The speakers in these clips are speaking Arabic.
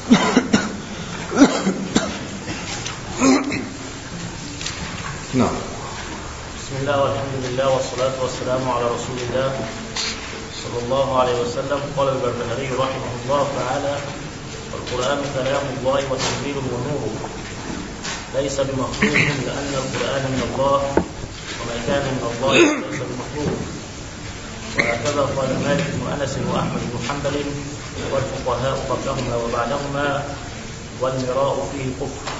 نعم. بسم الله والحمد لله والصلاة والسلام على رسول الله صلى الله عليه وسلم. قال البربهاري رحمه الله تعالى: والقرآن كلام الله وتنزيله ونوره ليس بمخلوق، لأن القرآن من الله وما كان من الله ليس بمخلوق. وهكذا قال مالك بن أنس وأحمد بن حنبل والفقهاء قبلهما وبعدهما، والمراء فيه كفر.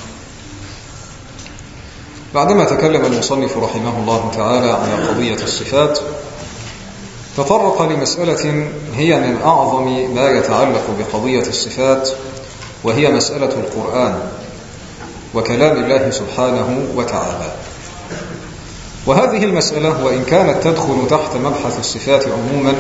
بعدما تكلم المصنف رحمه الله تعالى على قضية الصفات، تطرق لمسألة هي من أعظم ما يتعلق بقضية الصفات، وهي مسألة القرآن وكلام الله سبحانه وتعالى. وهذه المسألة وإن كانت تدخل تحت مبحث الصفات عموما،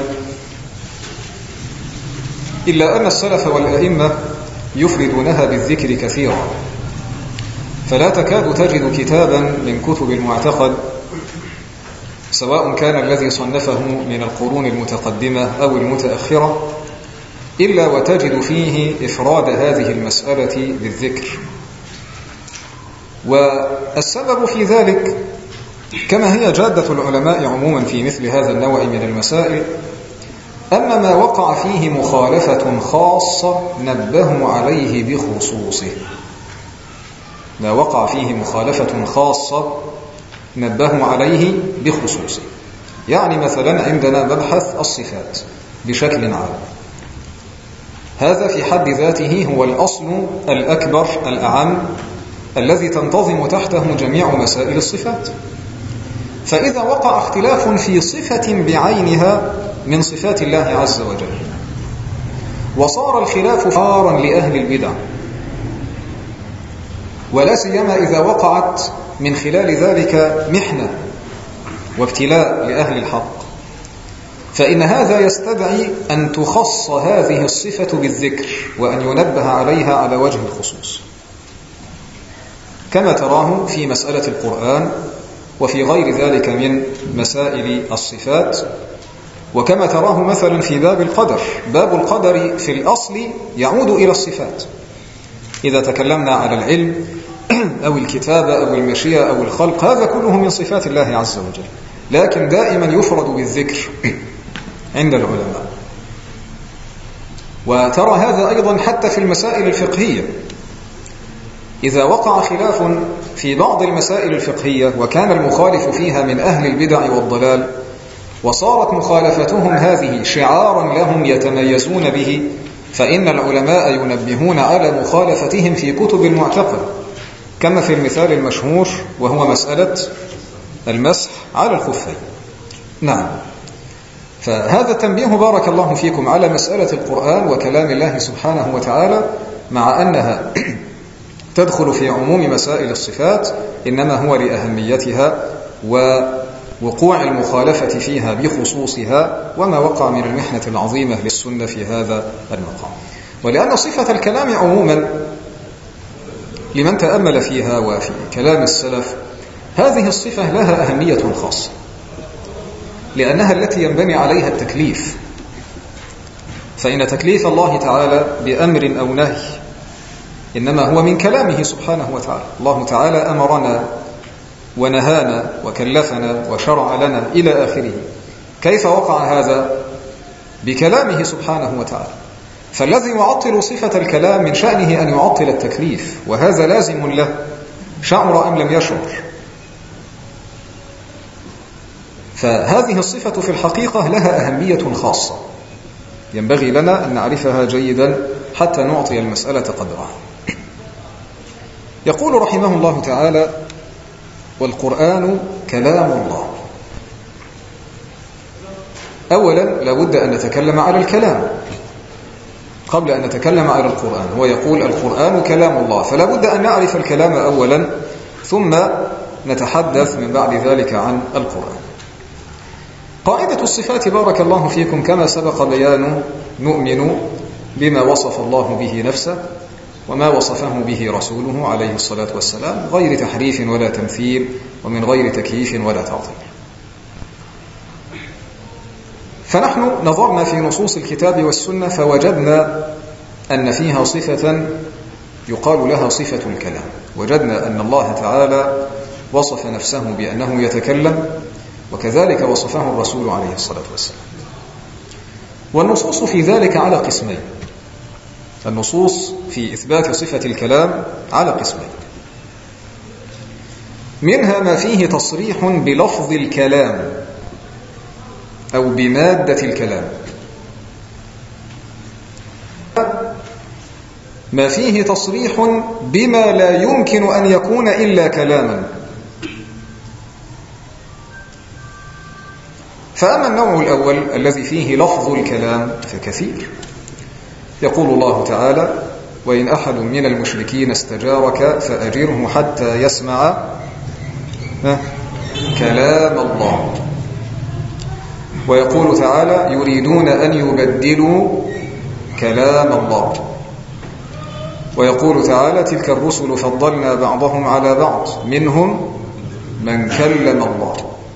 إلا أن السلف والأئمة يفردونها بالذكر كثيرا، فلا تكاد تجد كتابا من كتب المعتقد، سواء كان الذي صنفه من القرون المتقدمة أو المتأخرة، إلا وتجد فيه إفراد هذه المسألة بالذكر. والسبب في ذلك كما هي جادة العلماء عموما في مثل هذا النوع من المسائل، أن ما وقع فيه مخالفة خاصة نبهوا عليه بخصوصه. ما وقع فيه مخالفة خاصة نبهوا عليه بخصوصه. يعني مثلا عندنا مبحث الصفات بشكل عام، هذا في حد ذاته هو الأصل الأكبر الأعم الذي تنتظم تحته جميع مسائل الصفات. فإذا وقع اختلاف في صفة بعينها من صفات الله عز وجل، وصار الخلاف فارا لأهل البدع، ولا سيما إذا وقعت من خلال ذلك محنة وابتلاء لأهل الحق، فإن هذا يستدعي أن تخص هذه الصفة بالذكر، وأن ينبه عليها على وجه الخصوص، كما تراه في مسألة القرآن وفي غير ذلك من مسائل الصفات، وكما تراه مثلا في باب القدر. باب القدر في الأصل يعود إلى الصفات. إذا تكلمنا على العلم أو الكتابة أو المشيئة أو الخلق، هذا كله من صفات الله عز وجل، لكن دائما يفرد بالذكر عند العلماء. وترى هذا أيضا حتى في المسائل الفقهية، إذا وقع خلاف في بعض المسائل الفقهية وكان المخالف فيها من أهل البدع والضلال، وصارت مخالفتهم هذه شعارا لهم يتميزون به، فإن العلماء ينبهون على مخالفتهم في كتب المعتقد، كما في المثال المشهور وهو مسألة المسح على الخفين. نعم. فهذا التنبيه بارك الله فيكم على مسألة القرآن وكلام الله سبحانه وتعالى، مع أنها تدخل في عموم مسائل الصفات، إنما هو لأهميتها ووقوع المخالفة فيها بخصوصها، وما وقع من المحنة العظيمة للسنة في هذا المقام. ولأن صفة الكلام عموما لمن تأمل فيها وفي كلام السلف، هذه الصفة لها أهمية خاصة، لأنها التي ينبني عليها التكليف. فإن تكليف الله تعالى بأمر أو نهي إنما هو من كلامه سبحانه وتعالى. الله تعالى أمرنا ونهانا وكلفنا وشرع لنا إلى آخره. كيف وقع هذا؟ بكلامه سبحانه وتعالى. فالذي يعطل صفة الكلام من شأنه أن يعطل التكليف، وهذا لازم له، شعر أم لم يشعر. فهذه الصفة في الحقيقة لها أهمية خاصة، ينبغي لنا أن نعرفها جيدا حتى نعطي المسألة قدرها. يقول رحمه الله تعالى: والقرآن كلام الله. أولا لابد أن نتكلم على الكلام قبل أن نتكلم على القرآن. هو يقول القرآن كلام الله، فلا بد أن نعرف الكلام أولا، ثم نتحدث من بعد ذلك عن القرآن. قاعدة الصفات بارك الله فيكم كما سبق بيانه: نؤمن بما وصف الله به نفسه وما وصفه به رسوله عليه الصلاة والسلام، غير تحريف ولا تمثيل، ومن غير تكييف ولا تعطيل. فنحن نظرنا في نصوص الكتاب والسنة فوجدنا أن فيها صفة يقال لها صفة الكلام. وجدنا أن الله تعالى وصف نفسه بأنه يتكلم، وكذلك وصفه الرسول عليه الصلاة والسلام. والنصوص في ذلك على قسمين. النصوص في إثبات صفة الكلام على قسمين. منها ما فيه تصريح بلفظ الكلام أو بمادة الكلام، ما فيه تصريح بما لا يمكن أن يكون إلا كلاما. فأما النوع الأول الذي فيه لفظ الكلام فكثير. يقول الله تعالى: وإن أحد من المشركين استجارك فأجره حتى يسمع كلام الله. ويقول تعالى: يريدون أن يبدلوا كلام الله. ويقول تعالى: تلك الرسل فضلنا بعضهم على بعض منهم من كلم الله.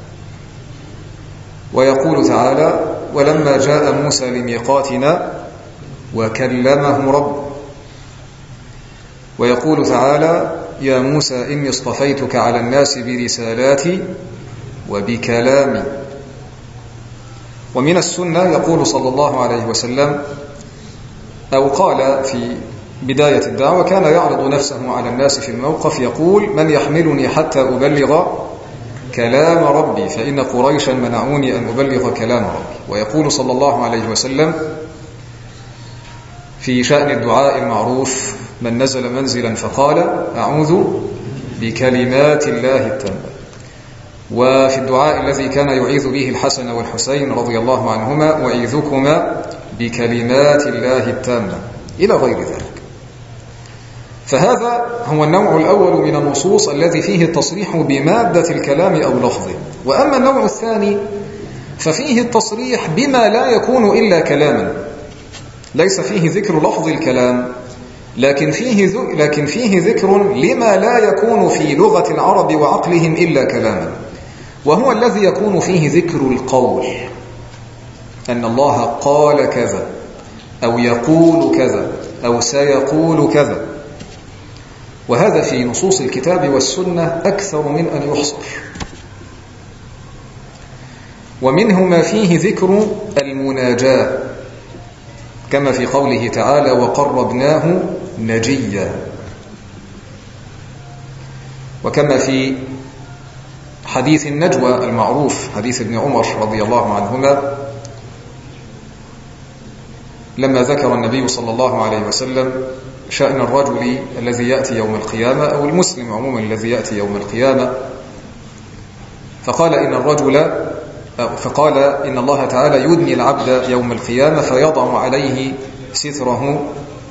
ويقول تعالى: ولما جاء موسى لميقاتنا وكلمه ربه. ويقول تعالى: يا موسى إني اصطفيتك على الناس برسالاتي وبكلامي. ومن السنة يقول صلى الله عليه وسلم، أو قال في بداية الدعوة، كان يعرض نفسه على الناس في الموقف يقول: من يحملني حتى أبلغ كلام ربي فإن قريشا منعوني أن أبلغ كلام ربي. ويقول صلى الله عليه وسلم في شأن الدعاء المعروف: من نزل منزلا فقال أعوذ بكلمات الله التامة. وفي الدعاء الذي كان يعيذ به الحسن والحسين رضي الله عنهما: أعيذكما بكلمات الله التامة، إلى غير ذلك. فهذا هو النوع الأول من النصوص الذي فيه التصريح بمادة الكلام أو لفظه. وأما النوع الثاني ففيه التصريح بما لا يكون إلا كلاما، ليس فيه ذكر لفظ الكلام، لكن فيه ذكر لما لا يكون في لغة العرب وعقلهم إلا كلاما، وهو الذي يكون فيه ذكر القول، أن الله قال كذا أو يقول كذا أو سيقول كذا. وهذا في نصوص الكتاب والسنة أكثر من أن يحصر. ومنه ما فيه ذكر المناجاة، كما في قوله تعالى: وقربناه نجيا. وكما في حديث النجوى المعروف، حديث ابن عمر رضي الله عنهما، لما ذكر النبي صلى الله عليه وسلم شأن الرجل الذي يأتي يوم القيامة، أو المسلم عموما الذي يأتي يوم القيامة، فقال إن الله تعالى يدني العبد يوم القيامة فيضع عليه ستره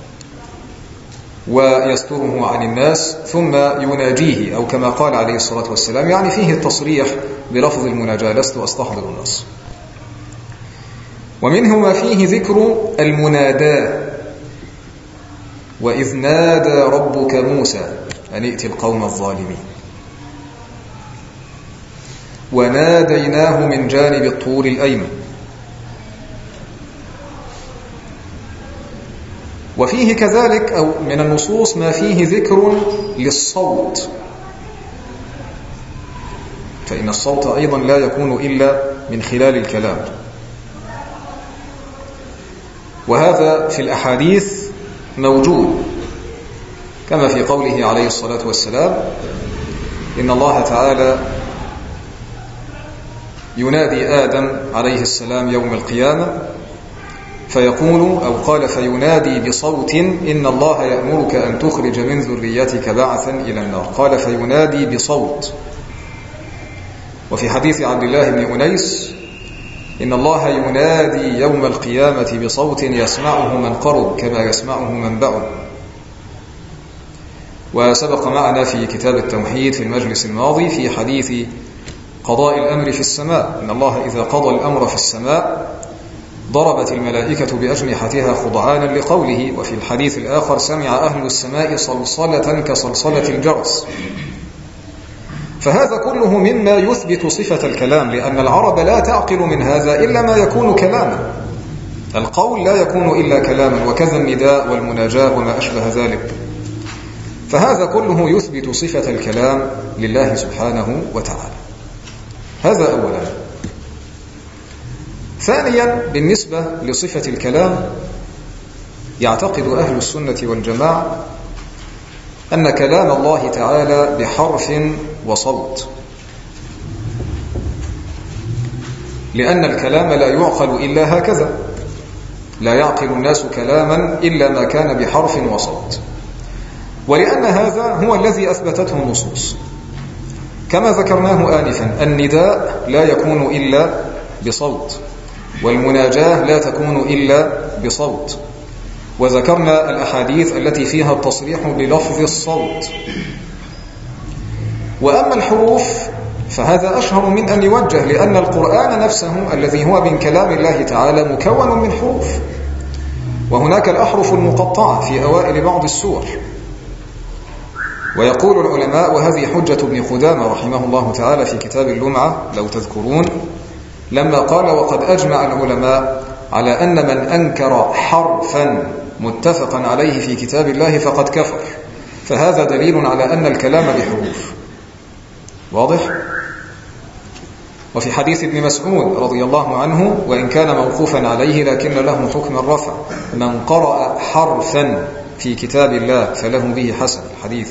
ويستره عن الناس ثم يناجيه، أو كما قال عليه الصلاة والسلام، يعني فيه التصريح بلفظ المناجاة: لست أستحضر الناس. ومنه ما فيه ذكر المناداة: وإذ نادى ربك موسى أن ائت القوم الظالمين، وناديناه من جانب الطور الأيمن. وفيه كذلك أو من النصوص ما فيه ذكر للصوت، فإن الصوت أيضا لا يكون إلا من خلال الكلام. وهذا في الأحاديث موجود، كما في قوله عليه الصلاة والسلام: إن الله تعالى ينادي آدم عليه السلام يوم القيامة فيقول، أو قال: فينادي بصوت: إن الله يأمرك أن تخرج من ذريتك بعثا إلى النار. قال: فينادي بصوت. وفي حديث عبد الله بن أنيس: إن الله ينادي يوم القيامة بصوت يسمعه من قرب كما يسمعه من بعد. وسبق معنا في كتاب التوحيد في المجلس الماضي في حديث قضاء الأمر في السماء، إن الله إذا قضى الأمر في السماء ضربت الملائكة بأجنحتها خضعانا لقوله. وفي الحديث الآخر: سمع أهل السماء صلصلة كصلصلة الجرس. فهذا كله مما يثبت صفة الكلام، لأن العرب لا تعقل من هذا إلا ما يكون كلاما. القول لا يكون إلا كلاما، وكذا النداء والمناجاة وما أشبه ذلك. فهذا كله يثبت صفة الكلام لله سبحانه وتعالى. هذا أولا. ثانيا، بالنسبة لصفة الكلام، يعتقد أهل السنة والجماعة أن كلام الله تعالى بحرف وصوت، لأن الكلام لا يعقل إلا هكذا، لا يعقل الناس كلاما إلا ما كان بحرف وصوت، ولأن هذا هو الذي أثبتته النصوص. كما ذكرناه آنفا، النداء لا يكون إلا بصوت، والمناجاة لا تكون إلا بصوت، وذكرنا الأحاديث التي فيها التصريح بلفظ الصوت. وأما الحروف فهذا أشهر من أن يوجه، لأن القرآن نفسه الذي هو من كلام الله تعالى مكون من حروف، وهناك الأحرف المقطعة في أوائل بعض السور. ويقول العلماء، وهذه حجة ابن قدامة رحمه الله تعالى في كتاب اللمعة لو تذكرون، لما قال: وقد أجمع العلماء على أن من أنكر حرفا متفقا عليه في كتاب الله فقد كفر، فهذا دليل على أن الكلام بحروف. واضح؟ وفي حديث ابن مسعود رضي الله عنه، وإن كان موقوفا عليه لكن له حكم الرفع: من قرأ حرفا في كتاب الله فله به حسن. الحديث.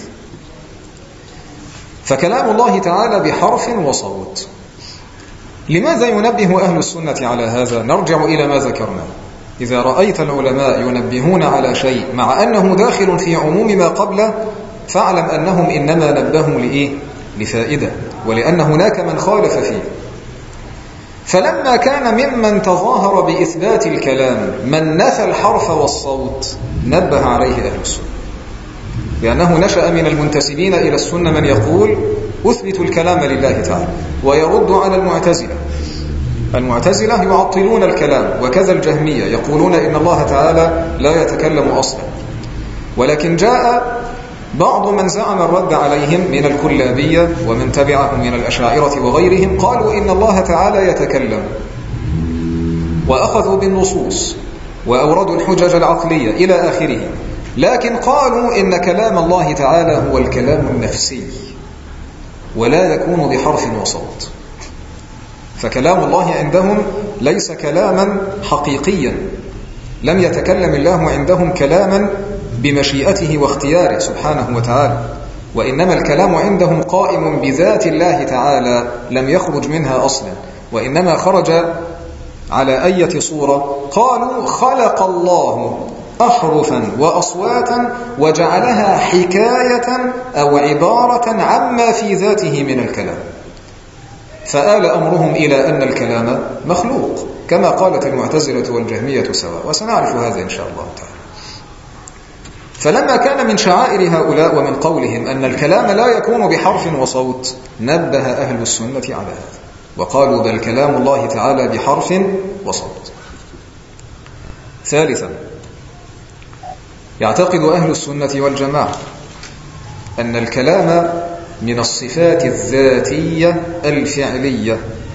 فكلام الله تعالى بحرف وصوت. لماذا ينبه أهل السنة على هذا؟ نرجع إلى ما ذكرنا. إذا رأيت العلماء ينبهون على شيء مع أنه داخل في عموم ما قبله، فاعلم أنهم إنما نبهوا لإيه؟ لفائدة، ولأن هناك من خالف فيه. فلما كان ممن تظاهر بإثبات الكلام من نفى الحرف والصوت، نبه عليه أهل السنة، لأنه نشأ من المنتسبين إلى السنة من يقول أثبت الكلام لله تعالى، ويرد على المعتزلة. المعتزلة يعطلون الكلام، وكذا الجهمية يقولون إن الله تعالى لا يتكلم أصلا. ولكن جاء بعض من زعم الرد عليهم من الكلابية ومن تبعهم من الأشاعرة وغيرهم، قالوا إن الله تعالى يتكلم، وأخذوا بالنصوص وأوردوا الحجج العقلية إلى آخره. لكن قالوا إن كلام الله تعالى هو الكلام النفسي، ولا يكون بحرف وصوت. فكلام الله عندهم ليس كلاما حقيقيا، لم يتكلم الله عندهم كلاما بمشيئته واختياره سبحانه وتعالى، وإنما الكلام عندهم قائم بذات الله تعالى، لم يخرج منها أصلا، وإنما خرج على أي صورة؟ قالوا خلق الله أحرفا وأصواتا وجعلها حكاية أو عبارة عما في ذاته من الكلام، فآل أمرهم إلى أن الكلام مخلوق، كما قالت المعتزلة والجهمية سواء، وسنعرف هذا إن شاء الله تعالى. فلما كان من شعائر هؤلاء ومن قولهم أن الكلام لا يكون بحرف وصوت، نبه أهل السنة على هذا وقالوا بل كلام الله تعالى بحرف وصوت. ثالثا، يعتقد أهل السنة والجماعة أن الكلام من الصفات الذاتية الفعلية،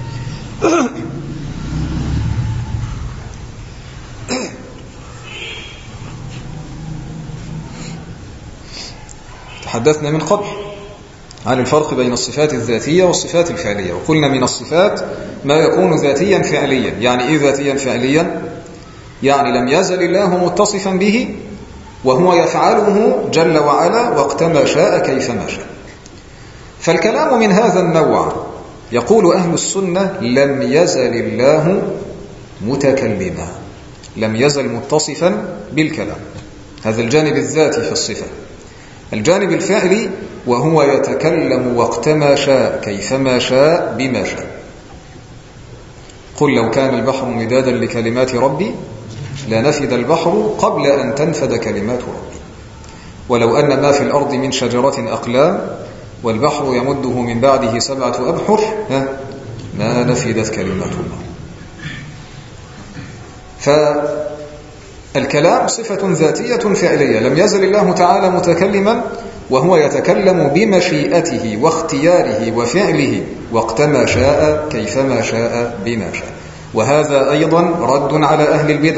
تحدثنا من قبل عن الفرق بين الصفات الذاتية والصفات الفعلية، وقلنا من الصفات ما يكون ذاتيا فعليا. يعني إيه ذاتيا فعليا؟ يعني لم يزل الله متصفا به وهو يفعله جل وعلا وقتما شاء كيفما شاء. فالكلام من هذا النوع يقول أهل السنة لم يزل الله متكلما، لم يزل متصفا بالكلام. هذا الجانب الذاتي في الصفة. الجانب الفعلي وهو يتكلم وقتما شاء كيفما شاء بما شاء. قل لو كان البحر مدادا لكلمات ربي لنفد البحر قبل أن تنفد كلمات ربي ولو أن ما في الأرض من شجرة أقلام والبحر يمده من بعده 7 أبحر ما نفدت كلمات الله. فالكلام صفة ذاتية فعلية، لم يزل الله تعالى متكلما وهو يتكلم بمشيئته واختياره وفعله وقتما شاء كيفما شاء بما شاء. وهذا أيضا رد على أهل البدع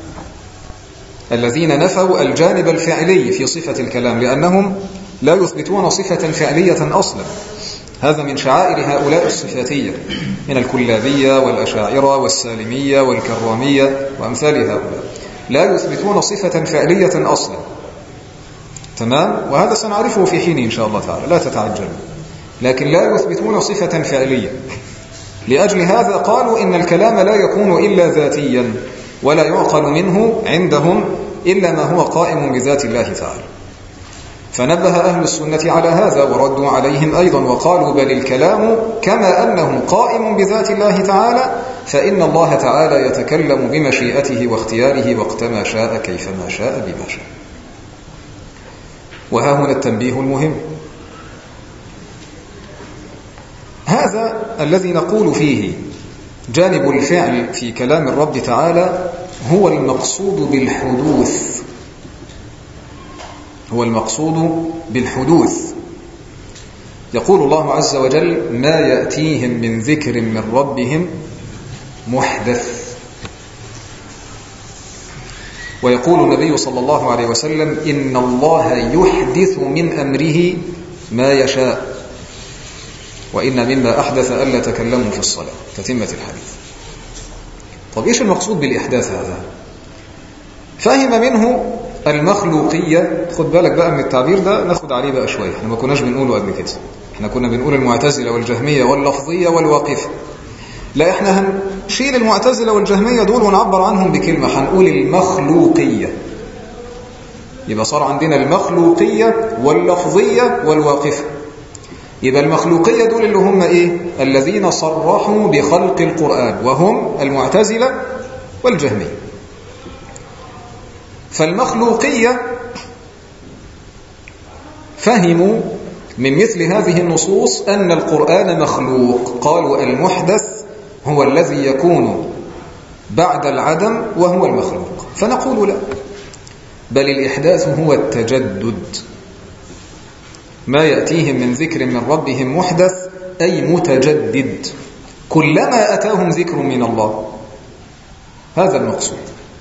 الذين نفوا الجانب الفعلي في صفة الكلام، لأنهم لا يثبتون صفة فعلية أصلا. هذا من شعائر هؤلاء الصفاتية من الكلابية والأشاعرة والسالمية والكرامية وأمثال هؤلاء، لا يثبتون صفة فعلية أصلا. تمام؟ وهذا سنعرفه في حين إن شاء الله تعالى، لا تتعجلوا. لكن لا يثبتون صفة فعلية. لأجل هذا قالوا إن الكلام لا يكون إلا ذاتيا، ولا يعقل منه عندهم إلا ما هو قائم بذات الله تعالى. فنبه أهل السنة على هذا وردوا عليهم أيضا وقالوا بل الكلام كما أنه قائم بذات الله تعالى، فإن الله تعالى يتكلم بمشيئته واختياره وقتما شاء كيفما شاء بما شاء. وها هنا التنبيه المهم. هذا الذي نقول فيه جانب الفعل في كلام الرب تعالى هو المقصود بالحدوث، هو المقصود بالحدوث. يقول الله عز وجل ما يأتيهم من ذكر من ربهم محدث. ويقول النبي صلى الله عليه وسلم إن الله يحدث من أمره ما يشاء، وإن مما أحدث ألا تكلموا في الصلاة، تتمة الحديث. طب إيش المقصود بالإحداث هذا؟ فهم منه المخلوقية. خد بالك بقى من التعبير ده، ناخد عليه بقى شوية، احنا ما كناش بنقوله قبل كده. احنا كنا بنقول المعتزلة والجهمية واللفظية والواقفة. لا، احنا هنشيل المعتزلة والجهمية دول ونعبر عنهم بكلمة، هنقول المخلوقية. يبقى صار عندنا المخلوقية واللفظية والواقفة. يبقى المخلوقية دول اللي هم ايه؟ الذين صرحوا بخلق القرآن، وهم المعتزلة والجهمية. فالمخلوقية فهموا من مثل هذه النصوص أن القرآن مخلوق. قالوا المحدث هو الذي يكون بعد العدم وهو المخلوق. فنقول لا، بل الإحداث هو التجدد. ما يأتيهم من ذكر من ربهم محدث أي متجدد، كلما أتاهم ذكر من الله. هذا المقصود.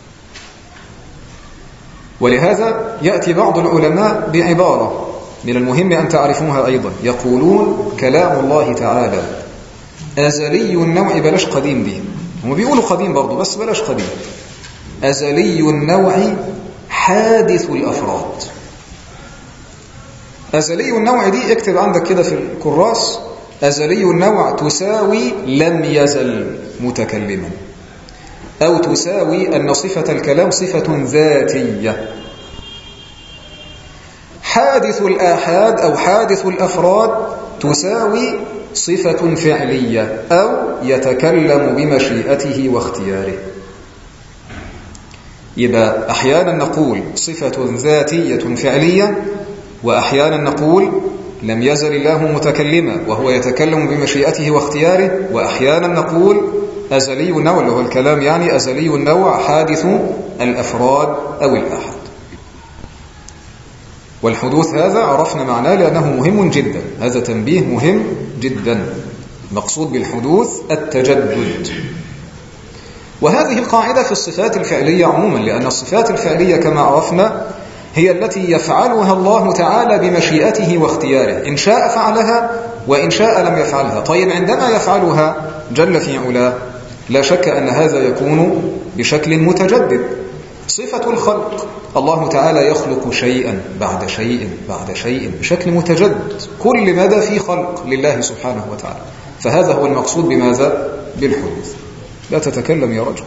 ولهذا يأتي بعض العلماء بعبارة من المهم أن تعرفوها أيضا، يقولون كلام الله تعالى أزلي النوع، بلاش قديم دي، هم بيقولوا قديم برضو بس بلاش قديم. أزلي النوع حادث الأفراد. أزلي النوع دي اكتب عندك كده في الكراس، أزلي النوع تساوي لم يزل متكلما، أو تساوي أن صفة الكلام صفة ذاتية. حادث الآحاد أو حادث الأفراد تساوي صفة فعلية، أو يتكلم بمشيئته واختياره. يبقى أحيانا نقول صفة ذاتية فعلية، وأحيانا نقول لم يزل الله متكلما وهو يتكلم بمشيئته واختياره، وأحيانا نقول أزلي النوع اللي هو الكلام، يعني أزلي النوع حادث الأفراد أو الآحاد. والحدوث هذا عرفنا معناه لأنه مهم جدا، هذا تنبيه مهم جدا. مقصود بالحدوث التجدد. وهذه القاعدة في الصفات الفعلية عموما، لأن الصفات الفعلية كما عرفنا هي التي يفعلها الله تعالى بمشيئته واختياره، إن شاء فعلها وإن شاء لم يفعلها. طيب عندما يفعلها جل في علاه لا شك أن هذا يكون بشكل متجدد. صفة الخلق، الله تعالى يخلق شيئا بعد شيء بعد شيء بشكل متجدد، كل مدى في خلق لله سبحانه وتعالى. فهذا هو المقصود بماذا؟ بالحدوث. لا تتكلم يا رجل.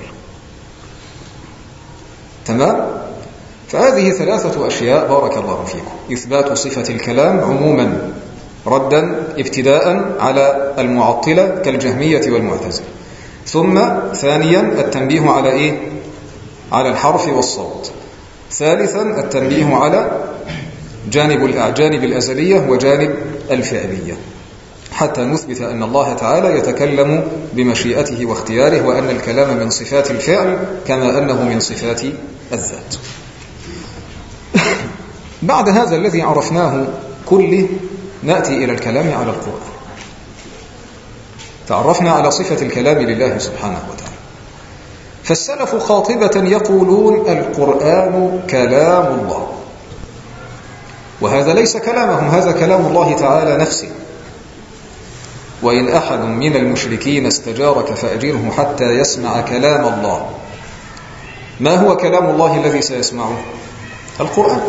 تمام؟ فهذه ثلاثة أشياء بارك الله فيكم. إثبات صفة الكلام عموما ردا ابتداء على المعطلة كالجهمية والمعتزلة، ثم ثانيا التنبيه على إيه؟ على الحرف والصوت. ثالثا التنبيه على جانب الأزلية وجانب الفعلية، حتى نثبت أن الله تعالى يتكلم بمشيئته واختياره، وأن الكلام من صفات الفعل كما أنه من صفات الذات. بعد هذا الذي عرفناه كله نأتي إلى الكلام على القرآن. تعرفنا على صفة الكلام لله سبحانه وتعالى، فالسلف قاطبة يقولون القرآن كلام الله، وهذا ليس كلامهم، هذا كلام الله تعالى نفسه. وإن أحد من المشركين استجارك فأجره حتى يسمع كلام الله. ما هو كلام الله الذي سيسمعه؟ القرآن.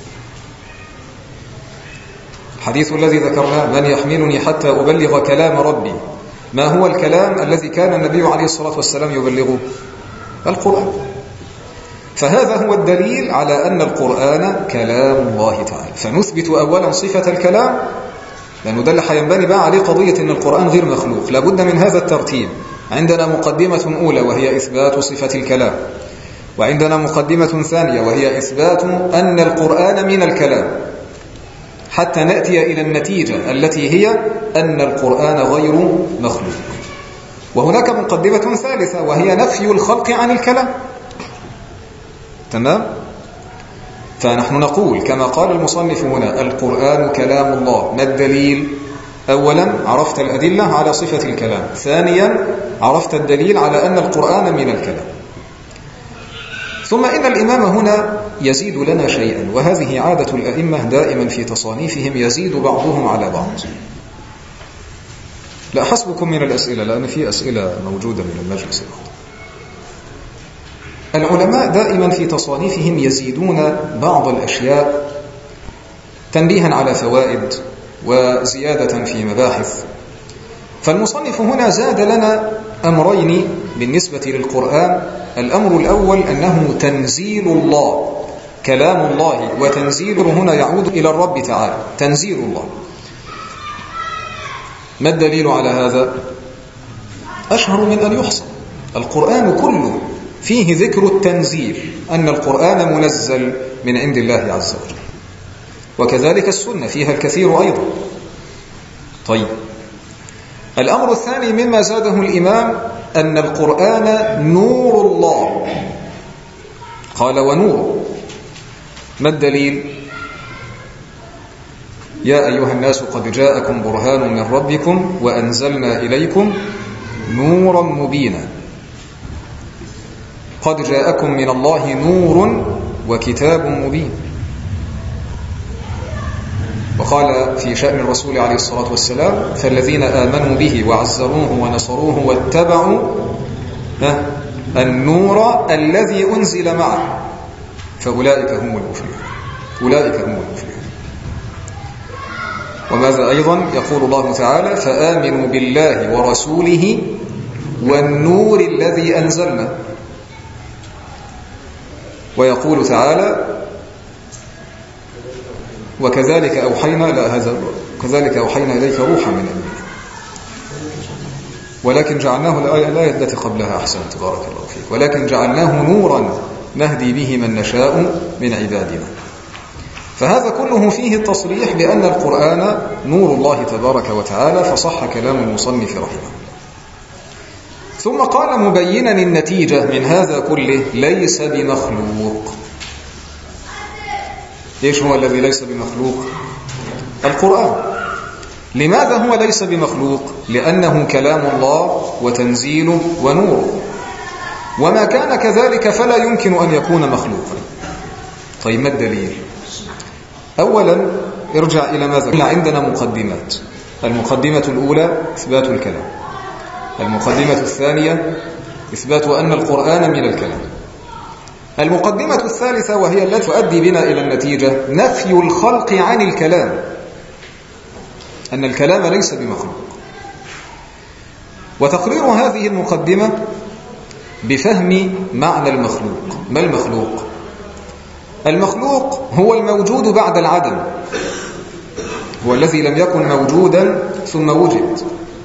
الحديث الذي ذكرناه: من يحملني حتى أبلغ كلام ربي. ما هو الكلام الذي كان النبي عليه الصلاة والسلام يبلغه؟ القرآن. فهذا هو الدليل على أن القرآن كلام الله تعالى. فنثبت أولا صفة الكلام، لأنه ده اللي هينبني بقى عليه قضية أن القرآن غير مخلوق. لابد من هذا الترتيب. عندنا مقدمة أولى وهي إثبات صفة الكلام، وعندنا مقدمة ثانية وهي إثبات أن القرآن من الكلام، حتى نأتي إلى النتيجة التي هي أن القرآن غير مخلوق. وهناك مقدمة ثالثة وهي نفي الخلق عن الكلام. تمام؟ فنحن نقول كما قال المصنف هنا: القرآن كلام الله. ما الدليل؟ أولا عرفت الأدلة على صفة الكلام، ثانيا عرفت الدليل على أن القرآن من الكلام. ثم إن الإمام هنا يزيد لنا شيئا، وهذه عادة الأئمة دائما في تصانيفهم، يزيد بعضهم على بعض. لا حسبكم من الأسئلة، لأن في أسئلة موجودة من المجلس. العلماء دائما في تصانيفهم يزيدون بعض الأشياء تنبيها على فوائد وزيادة في مباحث. فالمصنف هنا زاد لنا أمرين بالنسبة للقرآن. الأمر الأول أنه تنزيل الله، كلام الله، وتنزيله هنا يعود إلى الرب تعالى، تنزيل الله. ما الدليل على هذا؟ أشهر من أن يحصى. القرآن كله فيه ذكر التنزيل، أن القرآن منزل من عند الله عز وجل، وكذلك السنة فيها الكثير أيضا. طيب، الأمر الثاني مما زاده الإمام أن القرآن نور الله، قال: ونور. ما الدليل؟ يا أيها الناس قد جاءكم برهان من ربكم وأنزلنا إليكم نورا مبينا. قد جاءكم من الله نور وكتاب مبين. وقال في شأن الرسول عليه الصلاة والسلام: فالذين آمنوا به وعزروه ونصروه واتبعوا النور الذي أنزل معه فأولئك هم المفلحون. أولئك هم المفلحون. وماذا أيضا يقول الله تعالى: فآمنوا بالله ورسوله والنور الذي أنزلنا. ويقول تعالى: وكذلك أوحينا إليك روحا من أمرنا. ولكن جعلناه، الآية التي قبلها أحسنت بارك الله فيك، ولكن جعلناه نورا نهدي به من نشاء من عبادنا. فهذا كله فيه التصريح بأن القرآن نور الله تبارك وتعالى، فصح كلام المصنف رحمه الله. ثم قال مبينا النتيجة من هذا كله: ليس بمخلوق. إيش هو الذي ليس بمخلوق؟ القرآن. لماذا هو ليس بمخلوق؟ لأنه كلام الله وتنزيله ونور، وما كان كذلك فلا يمكن أن يكون مخلوقا. طيب، ما الدليل؟ أولا ارجع إلى ماذا؟ عندنا مقدمات. المقدمة الأولى إثبات الكلام، المقدمة الثانية إثبات أن القرآن من الكلام، المقدمة الثالثة وهي التي تؤدي بنا إلى النتيجة نفي الخلق عن الكلام، أن الكلام ليس بمخلوق. وتقرير هذه المقدمة بفهم معنى المخلوق. ما المخلوق؟ المخلوق هو الموجود بعد العدم، هو الذي لم يكن موجودا ثم وجد.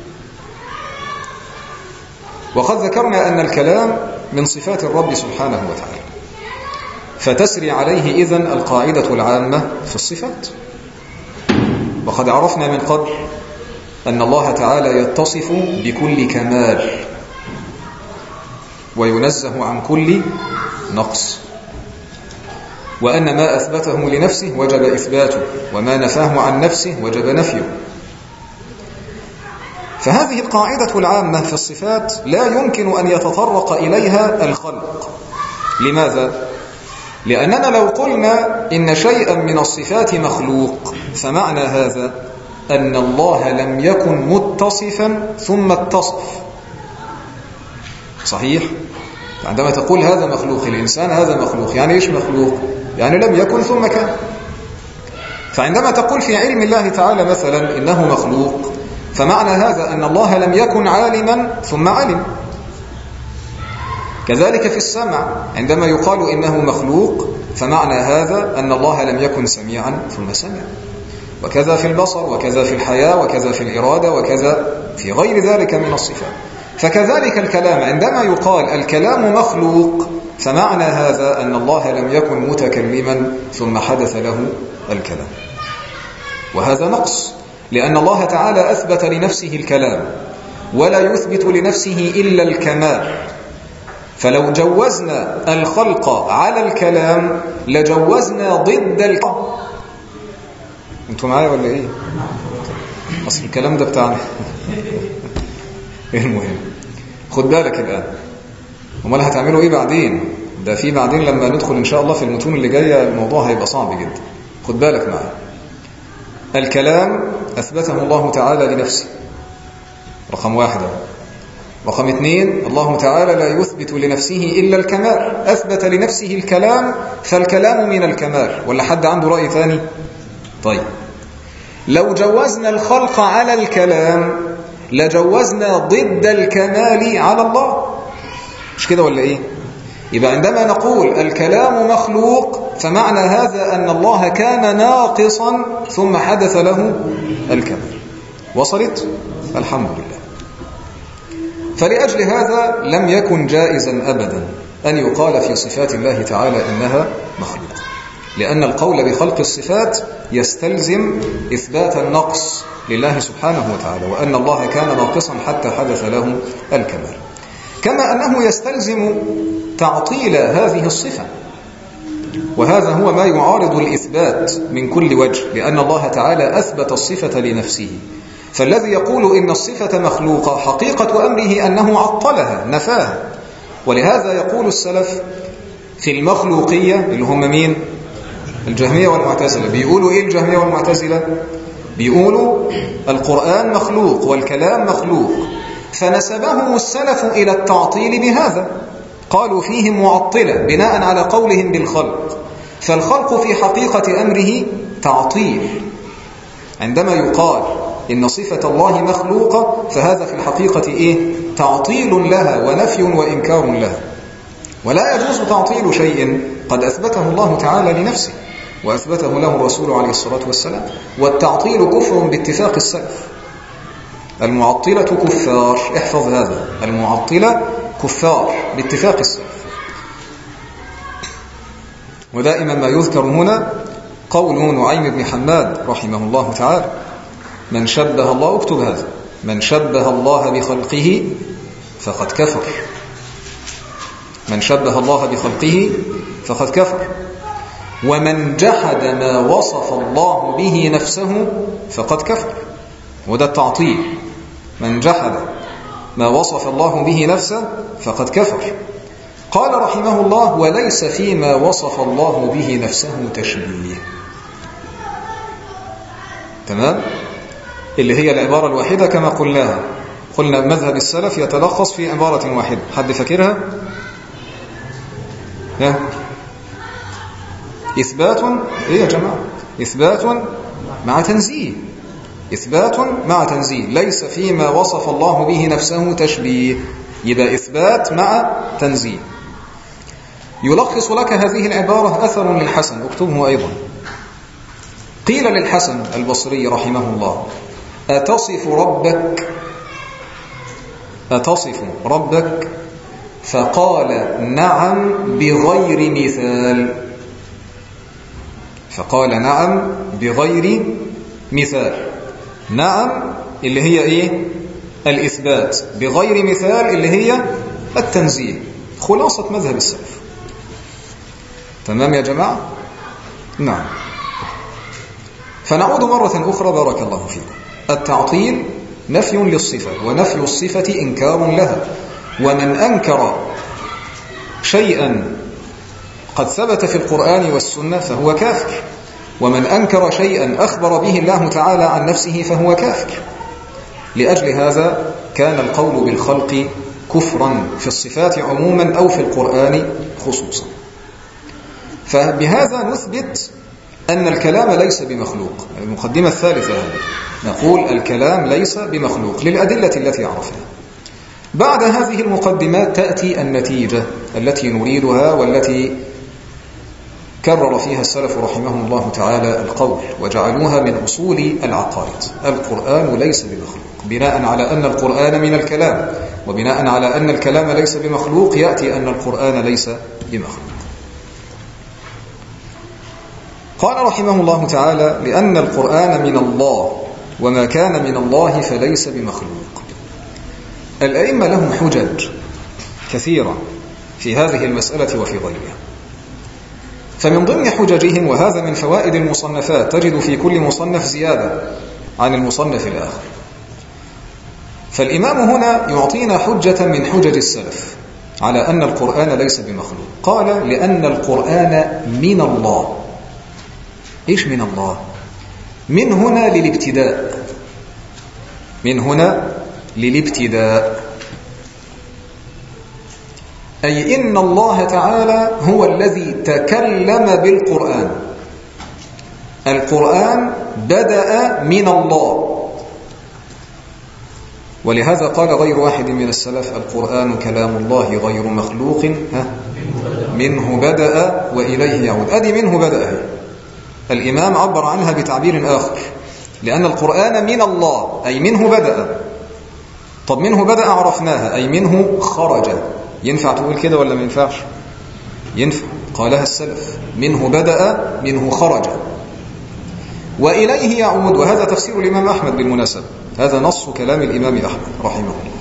وقد ذكرنا أن الكلام من صفات الرب سبحانه وتعالى، فتسري عليه إذن القاعدة العامة في الصفات. وقد عرفنا من قبل أن الله تعالى يتصف بكل كمال وينزه عن كل نقص، وأن ما أثبته لنفسه وجب إثباته، وما نفاه عن نفسه وجب نفيه. فهذه القاعدة العامة في الصفات لا يمكن أن يتطرق إليها الخلق. لماذا؟ لأننا لو قلنا إن شيئا من الصفات مخلوق فمعنى هذا أن الله لم يكن متصفا ثم اتصف. صحيح؟ عندما تقول هذا مخلوق، الإنسان هذا مخلوق، يعني إيش مخلوق؟ يعني لم يكن ثم كان. فعندما تقول في علم الله تعالى مثلا إنه مخلوق، فمعنى هذا أن الله لم يكن عالما ثم علم. كذلك في السمع، عندما يقال إنه مخلوق فمعنى هذا أن الله لم يكن سميعا ثم سمع. وكذا في البصر، وكذا في الحياة، وكذا في الإرادة، وكذا في غير ذلك من الصفات. فكذلك الكلام، عندما يقال الكلام مخلوق فمعنى هذا أن الله لم يكن متكلما ثم حدث له الكلام. وهذا نقص، لأن الله تعالى أثبت لنفسه الكلام ولا يثبت لنفسه إلا الكمال. فلو جوزنا الخلق على الكلام لجوزنا ضد الكلام. انتوا معايا ولا ايه؟ اصل الكلام ده بتاعنا. المهم خد بالك الآن، امال هتعملوا ايه بعدين؟ ده في بعدين لما ندخل ان شاء الله في المتون اللي جايه الموضوع هيبقى صعب جدا. خد بالك معايا. الكلام أثبته الله تعالى لنفسه، رقم 1. رقم 2، الله تعالى لا يثبت لنفسه إلا الكمال، أثبت لنفسه الكلام فالكلام من الكمال. ولا حد عنده رأي ثاني؟ طيب، لو جوزنا الخلق على الكلام لجوزنا ضد الكمال على الله، مش كده ولا إيه؟ يبقى عندما نقول الكلام مخلوق فمعنى هذا أن الله كان ناقصا ثم حدث له الكمال. وصلت؟ الحمد لله. فلأجل هذا لم يكن جائزا أبدا أن يقال في صفات الله تعالى إنها مخلوقة، لأن القول بخلق الصفات يستلزم إثبات النقص لله سبحانه وتعالى، وأن الله كان ناقصا حتى حدث له الكمال. كما أنه يستلزم تعطيل هذه الصفة، وهذا هو ما يعارض الإثبات من كل وجه، لأن الله تعالى أثبت الصفة لنفسه. فالذي يقول إن الصفة مخلوقة حقيقة أمره أنه عطلها، نفاها. ولهذا يقول السلف في المخلوقية اللي هم مين؟ الجهمية والمعتزلة. بيقولوا إيه الجهمية والمعتزلة؟ بيقولوا القرآن مخلوق والكلام مخلوق، فنسبهم السلف إلى التعطيل بهذا، قالوا فيهم معطلة بناء على قولهم بالخلق. فالخلق في حقيقة أمره تعطيل. عندما يقال إن صفة الله مخلوقة فهذا في الحقيقة إيه؟ تعطيل لها ونفي وإنكار لها. ولا يجوز تعطيل شيء قد أثبته الله تعالى لنفسه وأثبته له الرسول عليه الصلاة والسلام. والتعطيل كفر باتفاق السلف. المعطلة كفار، احفظ هذا، المعطلة كفار باتفاق السلف. ودائما ما يذكر هنا قول نعيم بن حماد رحمه الله تعالى: من شبه الله، اكتب هذا، من شبه الله بخلقه فقد كفر. من شبه الله بخلقه فقد كفر. ومن جحد ما وصف الله به نفسه فقد كفر. وده التعطيل، من جحد ما وصف الله به نفسه فقد كفر. قال رحمه الله: وليس فيما وصف الله به نفسه تشبيه. تمام؟ اللي هي العبارة الواحدة كما قلنا مذهب السلف يتلخص في عبارة واحدة. حد فاكرها؟ إثبات إيه يا جماعة؟ إثبات مع تنزيه. إثبات مع تنزيه. ليس فيما وصف الله به نفسه تشبيه. يبقى إثبات مع تنزيه. يلخص لك هذه العبارة أثر للحسن، اكتبه أيضا. قيل للحسن البصري رحمه الله: أتصف ربك؟ فقال: نعم بغير مثال. فقال: نعم بغير مثال. نعم اللي هي إيه؟ الإثبات. بغير مثال اللي هي التنزيه. خلاصة مذهب السلف. تمام يا جماعة؟ نعم. فنعود مرة أخرى، بارك الله فيكم. التعطيل نفي للصفة، ونفي الصفة إنكار لها. ومن أنكر شيئا قد ثبت في القرآن والسنة فهو كافر، ومن أنكر شيئا أخبر به الله تعالى عن نفسه فهو كافر. لأجل هذا كان القول بالخلق كفرا في الصفات عموما أو في القرآن خصوصا. فبهذا نثبت أن الكلام ليس بمخلوق. المقدمة الثالثة هذه نقول الكلام ليس بمخلوق للأدلة التي عرفنا. بعد هذه المقدمات تأتي النتيجة التي نريدها، والتي كرر فيها السلف رحمهم الله تعالى القول وجعلوها من أصول العقائد: القرآن ليس بمخلوق. بناء على أن القرآن من الكلام، وبناء على أن الكلام ليس بمخلوق، يأتي أن القرآن ليس بمخلوق. قال رحمه الله تعالى: لأن القرآن من الله، وما كان من الله فليس بمخلوق. الأئمة لهم حجج كثيرة في هذه المسألة وفي غيرها. فمن ضمن حججهم، وهذا من فوائد المصنفات، تجد في كل مصنف زيادة عن المصنف الآخر. فالإمام هنا يعطينا حجة من حجج السلف على أن القرآن ليس بمخلوق. قال: لأن القرآن من الله. إيش من الله؟ من هنا للابتداء، من هنا للابتداء، أي إن الله تعالى هو الذي تكلم بالقرآن. القرآن بدأ من الله، ولهذا قال غير واحد من السلف: القرآن كلام الله غير مخلوق، منه بدأ وإليه يعود. أدي منه بدأ، الإمام عبر عنها بتعبير آخر: لأن القرآن من الله، أي منه بدأ. طب منه بدأ عرفناها، أي منه خرج. ينفع تقول كده ولا ما ينفعش؟ ينفع، قالها السلف: منه بدأ منه خرج وإليه يعود. وهذا تفسير الإمام أحمد بالمناسبة، هذا نص كلام الإمام أحمد رحمه الله.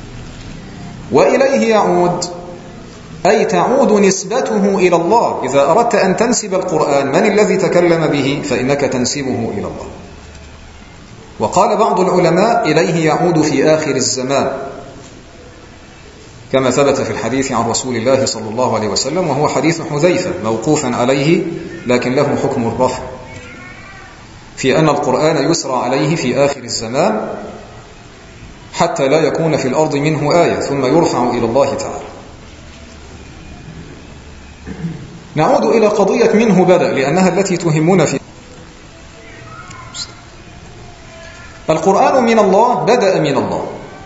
وإليه يعود أي تعود نسبته إلى الله. إذا أردت أن تنسب القرآن من الذي تكلم به فإنك تنسبه إلى الله. وقال بعض العلماء: إليه يعود في آخر الزمان، كما ثبت في الحديث عن رسول الله صلى الله عليه وسلم، وهو حديث حذيفة موقوفا عليه لكن له حكم الرفع، في أن القرآن يسرى عليه في آخر الزمان حتى لا يكون في الأرض منه آية، ثم يرفع إلى الله تعالى. نعود إلى قضية منه بدأ، لأنها التي تهمنا في القرآن. من الله، بدأ من الله،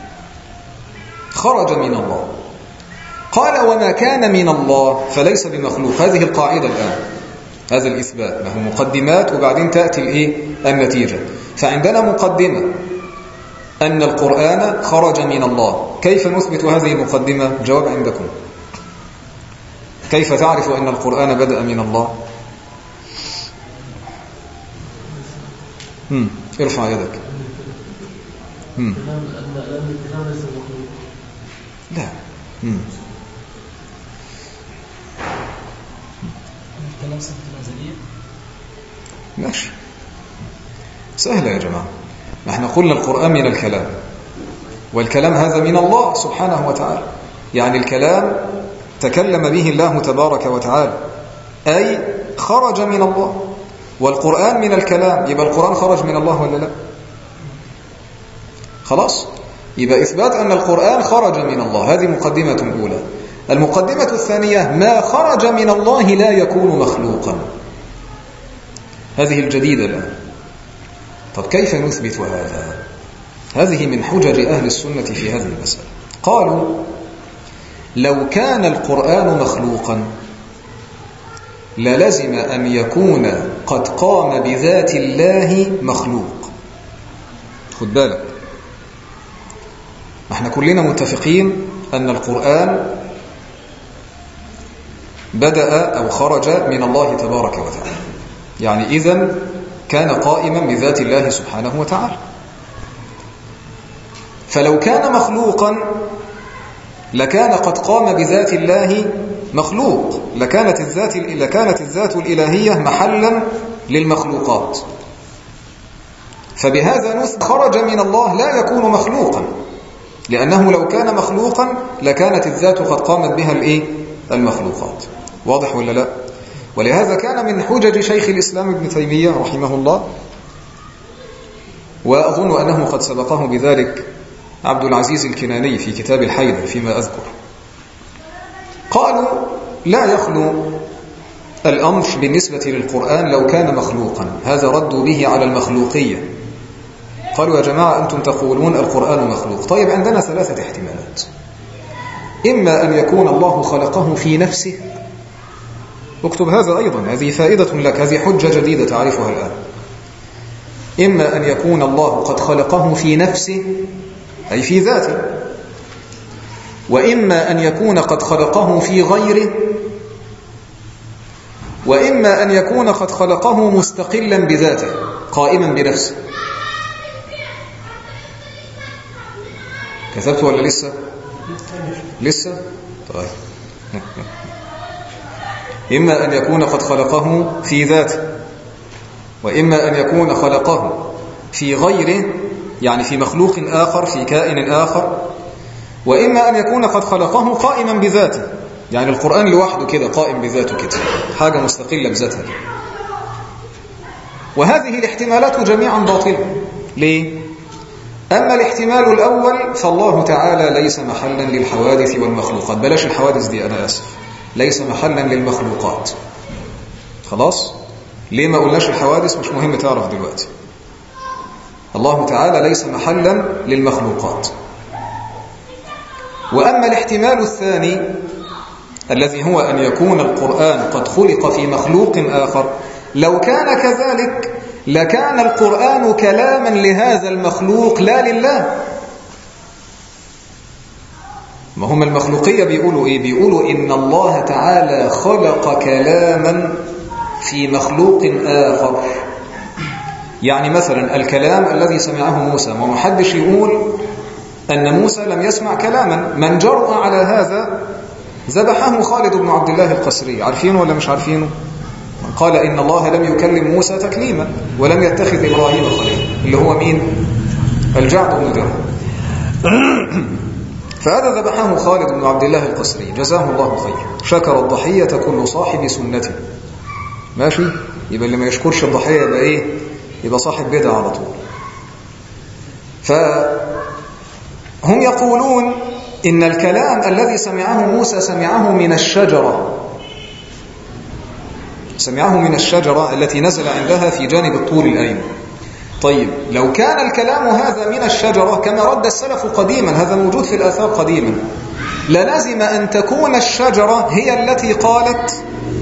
خرج من الله. قال: وما كان من الله فليس بمخلوق. هذه القاعدة الآن، هذا الإثبات له مقدمات، وبعدين تأتي النتيجة. فعندنا مقدمة أن القرآن خرج من الله. كيف نثبت هذه المقدمة؟ الجواب عندكم. كيف تعرف أن القرآن بدأ من الله؟ ارفع يدك. لا. ماشي، سهلة يا جماعة. نحن قلنا القرآن من الكلام، والكلام هذا من الله سبحانه وتعالى، يعني الكلام تكلم به الله تبارك وتعالى، أي خرج من الله. والقرآن من الكلام، يبقى القرآن خرج من الله ولا لا؟ خلاص، يبقى إثبات أن القرآن خرج من الله. هذه مقدمة أولى. المقدمة الثانية: ما خرج من الله لا يكون مخلوقا. هذه الجديدة الآن. طب كيف نثبت هذا؟ هذه من حجج أهل السنة في هذه المسألة. قالوا: لو كان القرآن مخلوقا للزم أن يكون قد قام بذات الله مخلوق. خد بالك، احنا كلنا متفقين أن القرآن بدأ أو خرج من الله تبارك وتعالى، يعني إذن كان قائما بذات الله سبحانه وتعالى. فلو كان مخلوقا لكان قد قام بذات الله مخلوق، لكانت الذات الإلهية محلا للمخلوقات. فبهذا خرج من الله لا يكون مخلوقا، لأنه لو كان مخلوقا لكانت الذات قد قامت بها المخلوقات. واضح ولا لا؟ ولهذا كان من حجج شيخ الإسلام ابن تيمية رحمه الله، وأظن أنه قد سبقه بذلك عبد العزيز الكناني في كتاب الحيدة فيما أذكر، قالوا لا يخلو الأمر بالنسبة للقرآن لو كان مخلوقا، هذا ردوا به على المخلوقية. قالوا يا جماعة أنتم تقولون القرآن مخلوق، طيب عندنا ثلاثة احتمالات: إما أن يكون الله خلقه في نفسه، اكتب هذا أيضا، هذه فائدة لك، هذه حجة جديدة تعرفها الآن. إما أن يكون الله قد خلقه في نفسه أي في ذاته، وإما أن يكون قد خلقه في غيره، وإما أن يكون قد خلقه مستقلا بذاته قائما بنفسه. كتبت ولا لسه؟ لسه؟ طيب. إما أن يكون قد خلقه في ذاته، وإما أن يكون خلقه في غيره يعني في مخلوق آخر، في كائن آخر، وإما أن يكون قد خلقه قائما بذاته، يعني القرآن لوحده كده قائم بذاته كده، حاجة مستقلة بذاتها. وهذه الاحتمالات جميعا باطلة. ليه؟ أما الاحتمال الأول فالله تعالى ليس محلا للحوادث والمخلوقات، بلاش الحوادث دي أنا آسف، ليس محلا للمخلوقات. خلاص؟ ليه ما قلناش الحوادث؟ مش مهم تعرف دلوقتي. الله تعالى ليس محلا للمخلوقات. وأما الاحتمال الثاني الذي هو أن يكون القرآن قد خلق في مخلوق آخر، لو كان كذلك لكان القرآن كلاما لهذا المخلوق لا لله. ما هم المخلوقية بيقولوا إيه؟ بيقولوا إن الله تعالى خلق كلاما في مخلوق آخر. يعني مثلا الكلام الذي سمعه موسى، وما حدش يقول أن موسى لم يسمع كلاما، من جرأ على هذا ذبحه خالد بن عبد الله القسري، عارفينه ولا مش عارفينه؟ قال إن الله لم يكلم موسى تكليما ولم يتخذ إبراهيم خليلا، اللي هو مين؟ الجعد بن درهم. فهذا ذبحه خالد بن عبد الله القسري جزاه الله خير، شكر الضحية كل صاحب سنته. ماشي؟ يبقى اللي ما يشكرش الضحية يبقى إيه؟ يبقى صاحب بدعة على طول. فهم يقولون إن الكلام الذي سمعه موسى سمعه من الشجرة، سمعه من الشجرة التي نزل عندها في جانب الطور الأيمن. طيب لو كان الكلام هذا من الشجرة كما رد السلف قديما، هذا موجود في الآثار قديما، للازم أن تكون الشجرة هي التي قالت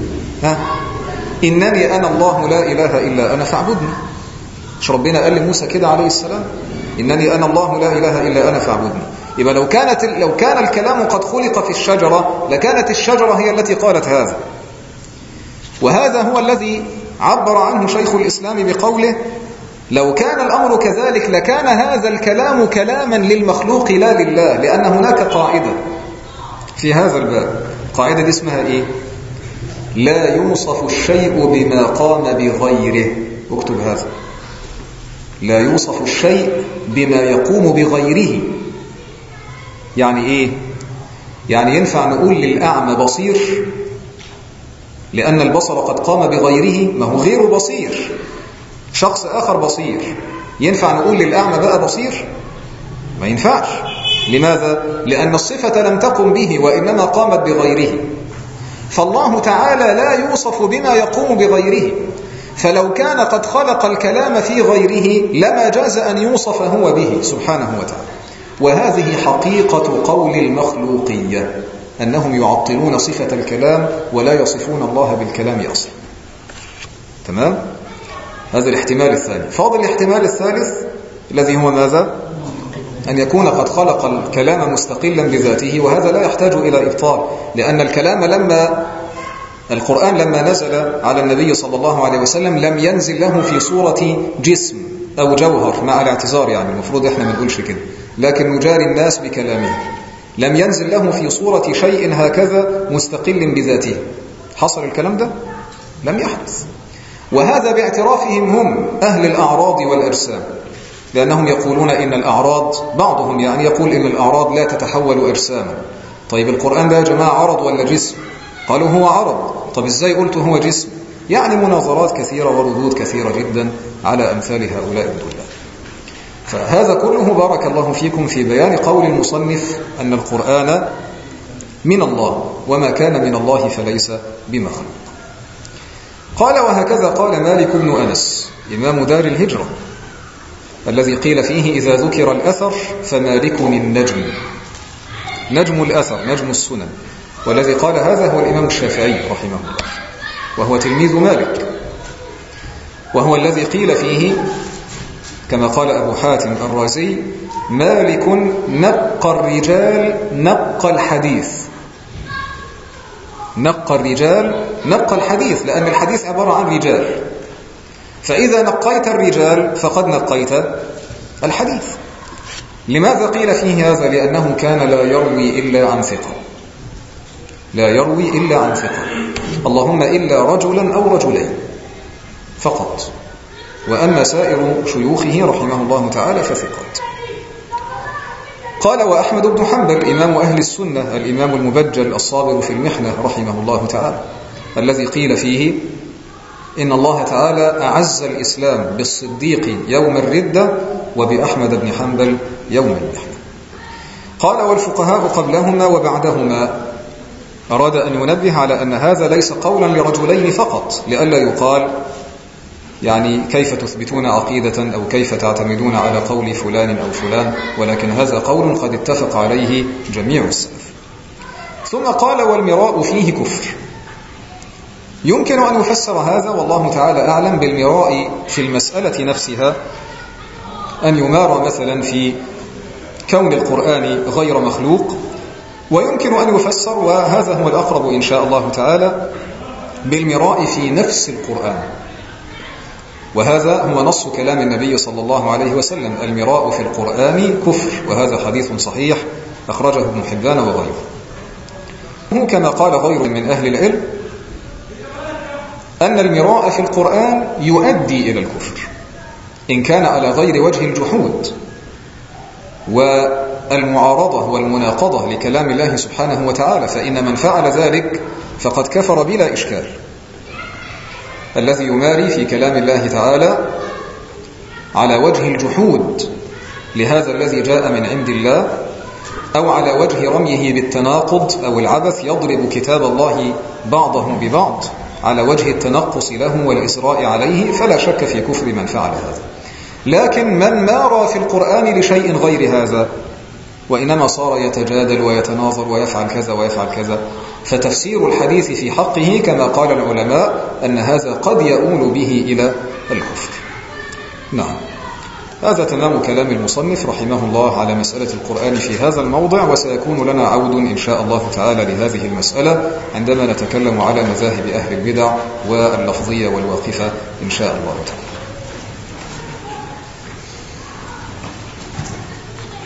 إنني أنا الله لا إله إلا أنا فاعبدني. مش ربنا قال لموسى كده عليه السلام إنني أنا الله لا إله إلا أنا فاعبدني؟ يبقى لو كان الكلام قد خلق في الشجرة لكانت الشجرة هي التي قالت هذا. وهذا هو الذي عبر عنه شيخ الإسلام بقوله لو كان الأمر كذلك لكان هذا الكلام كلاما للمخلوق لا لله، لأن هناك قاعدة في هذا الباب، قاعدة دي اسمها إيه؟ لا يوصف الشيء بما قام بغيره. اكتب هذا، لا يوصف الشيء بما يقوم بغيره. يعني إيه؟ يعني ينفع نقول للأعمى بصير لأن البصر قد قام بغيره؟ ما هو غير بصير، شخص آخر بصير، ينفع نقول للأعمى بقى بصير؟ ما ينفعش. لماذا؟ لأن الصفة لم تقم به وإنما قامت بغيره. فالله تعالى لا يوصف بما يقوم بغيره، فلو كان قد خلق الكلام في غيره لما جاز أن يوصف هو به سبحانه وتعالى. وهذه حقيقة قول المخلوقية، أنهم يعطلون صفة الكلام ولا يصفون الله بالكلام أصلا. تمام؟ هذا الاحتمال الثاني. فاضل الاحتمال الثالث الذي هو ماذا؟ أن يكون قد خلق الكلام مستقلا بذاته، وهذا لا يحتاج إلى إبطال، لأن الكلام القرآن لما نزل على النبي صلى الله عليه وسلم لم ينزل له في صورة جسم أو جوهر، مع الاعتذار يعني المفروض إحنا ما نقولش كده، لكن نجاري الناس بكلامه. لم ينزل له في صورة شيء هكذا مستقل بذاته. حصل الكلام ده؟ لم يحدث. وهذا باعترافهم هم أهل الأعراض والأجسام، لأنهم يقولون إن الأعراض، بعضهم يعني يقول إن الأعراض لا تتحول أجساما. طيب القرآن ده يا جماعة عرض ولا جسم؟ قالوا هو عرض. طب إزاي قلت هو جسم؟ يعني مناظرات كثيرة وردود كثيرة جدا على أمثال هؤلاء الدلال. فهذا كله بارك الله فيكم في بيان قول المصنف أن القرآن من الله، وما كان من الله فليس بمخلوق. قال: وهكذا قال مالك بن أنس إمام دار الهجرة الذي قيل فيه إذا ذكر الأثر فمالك النجم، نجم الأثر، نجم السنن. والذي قال هذا هو الإمام الشافعي رحمه الله، وهو تلميذ مالك، وهو الذي قيل فيه كما قال أبو حاتم الرازي: مالك نقى الرجال نقى الحديث. نقى الرجال نقى الحديث، لأن الحديث عبارة عن رجال، فإذا نقيت الرجال فقد نقيت الحديث. لماذا قيل فيه هذا؟ لأنه كان لا يروي إلا عن ثقة، لا يروي إلا عن ثقة، اللهم إلا رجلا أو رجلين فقط، وأما سائر شيوخه رحمه الله تعالى فثقات. قال: وأحمد بن حنبل إمام أهل السنة الإمام المبجل الصابر في المحنة رحمه الله تعالى، الذي قيل فيه إن الله تعالى أعز الإسلام بالصديق يوم الردة وبأحمد بن حنبل يوم المحنة. قال: والفقهاء قبلهما وبعدهما. أراد أن ينبه على أن هذا ليس قولا لرجلين فقط، لئلا يقال يعني كيف تثبتون عقيدة أو كيف تعتمدون على قول فلان أو فلان، ولكن هذا قول قد اتفق عليه جميع السلف. ثم قال: والمراء فيه كفر. يمكن أن يفسر هذا والله تعالى أعلم بالمراء في المسألة نفسها، أن يمار مثلا في كون القرآن غير مخلوق، ويمكن أن يفسر، وهذا هو الأقرب إن شاء الله تعالى، بالمراء في نفس القرآن، وهذا هو نص كلام النبي صلى الله عليه وسلم: المراء في القرآن كفر، وهذا حديث صحيح أخرجه ابن حبان وغيره. كما قال غير من أهل العلم أن المراء في القرآن يؤدي إلى الكفر إن كان على غير وجه الجحود والمعارضة والمناقضة لكلام الله سبحانه وتعالى، فإن من فعل ذلك فقد كفر بلا إشكال. الذي يماري في كلام الله تعالى على وجه الجحود لهذا الذي جاء من عند الله، أو على وجه رميه بالتناقض أو العبث، يضرب كتاب الله بعضه ببعض على وجه التنقص له والإسراء عليه، فلا شك في كفر من فعل هذا. لكن من مارى في القرآن لشيء غير هذا، وإنما صار يتجادل ويتناظر ويفعل كذا ويفعل كذا، فتفسير الحديث في حقه كما قال العلماء أن هذا قد يؤول به إلى الكفر. نعم، هذا تمام كلام المصنف رحمه الله على مسألة القرآن في هذا الموضع، وسيكون لنا عود إن شاء الله تعالى لهذه المسألة عندما نتكلم على مذاهب أهل البدع واللفظية والواقفة إن شاء الله تعالى.